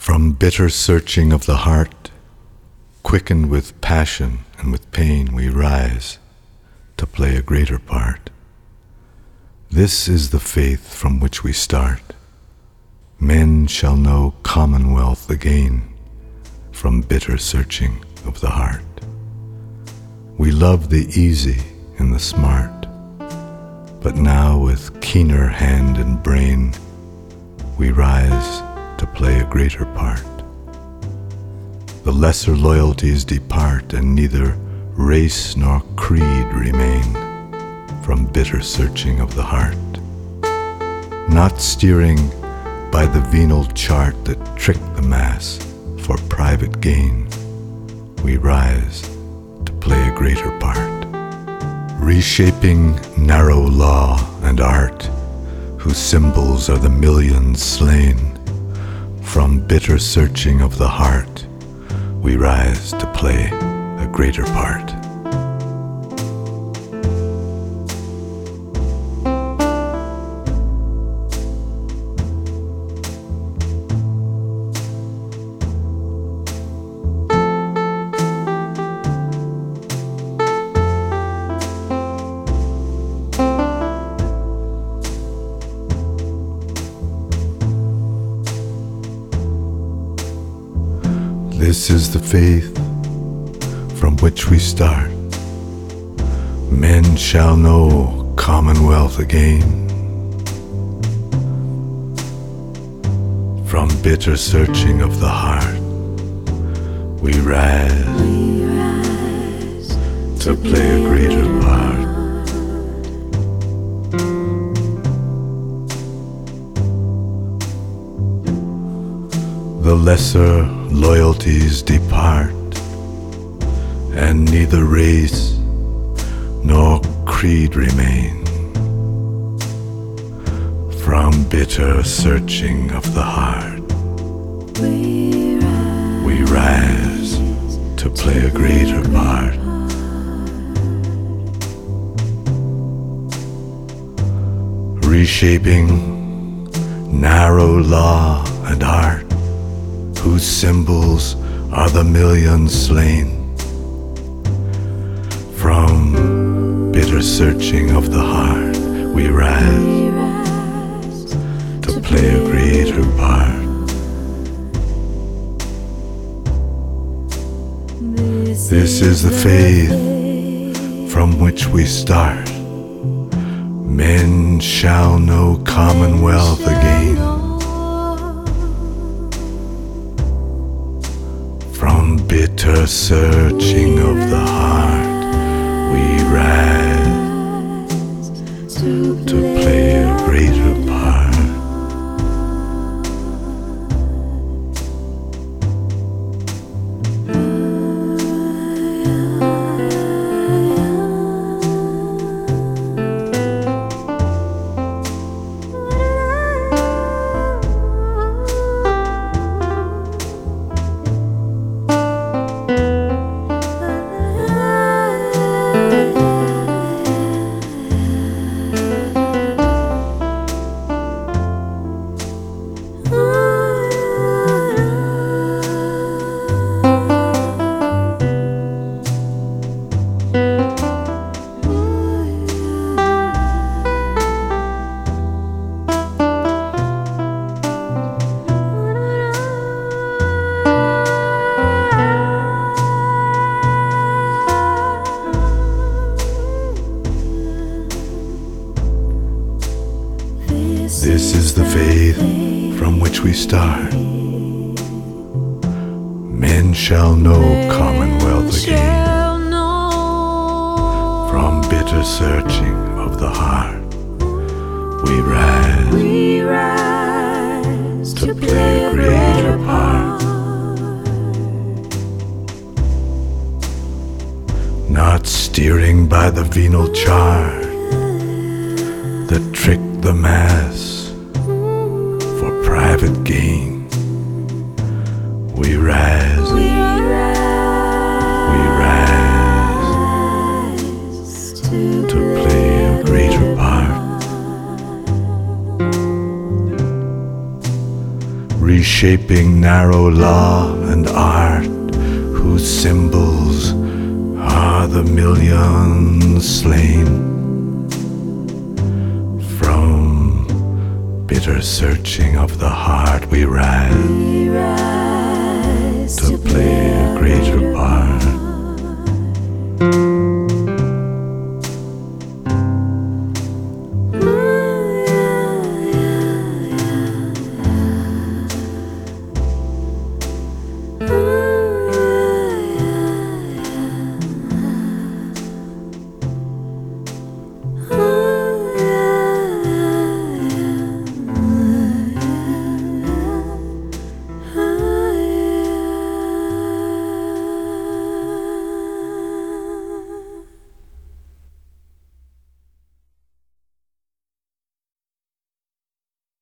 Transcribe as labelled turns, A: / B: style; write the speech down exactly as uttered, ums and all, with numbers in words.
A: From bitter searching of the heart, quickened with passion and with pain, we rise to play a greater part. This is the faith from which we start. Men shall know commonwealth again from bitter searching of the heart. We love the easy and the smart, but now with keener hand and brain, we rise to play a greater part. The lesser loyalties depart, and neither race nor creed remain from bitter searching of the heart. Not steering by the venal chart that tricked the mass for private gain, we rise to play a greater part. Reshaping narrow law and art, whose symbols are the millions slain, from bitter searching of the heart, we rise to play a greater part. This is the faith from which we start. Men shall know commonwealth again from bitter searching of the heart. We rise, we rise to play a greater part. The lesser loyalties depart, and neither race nor creed remain from bitter searching of the heart. We rise, we rise to play a greater part. Reshaping narrow law and art, whose symbols are the millions slain, from bitter searching of the heart, we rise to play a greater part. This is the faith from which we start. Men shall know commonwealth again from bitter searching of the heart. We rise to play a greater part. This is the faith from which we start. Men shall know commonwealth again from bitter searching of the heart. We rise, we rise to play a greater part. Not steering by the venal chart that tricked the mass for private gain. We rise, we rise, we rise to, to play a greater part. reshaping narrow law and art, whose symbols are the millions slain. From bitter searching of the heart we rise